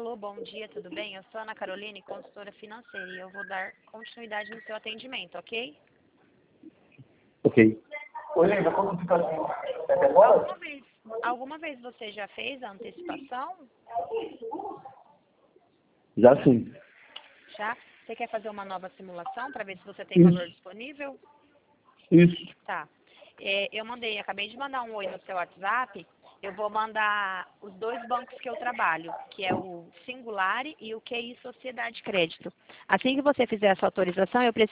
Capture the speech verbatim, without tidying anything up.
Alô, bom dia, tudo bem? Eu sou Ana Caroline, consultora financeira, e eu vou dar continuidade no seu atendimento, ok? Ok. Oi, Lívia, como fica assim? Alguma vez, alguma vez você já fez a antecipação? Já sim. Já? Você quer fazer uma nova simulação para ver se você tem Isso. valor disponível? Isso. Tá. É, eu mandei, acabei de mandar um oi no seu WhatsApp. Eu vou mandar os dois bancos que eu trabalho, que é o Singulari e o Q I Sociedade Crédito. Assim que você fizer a sua autorização, eu preciso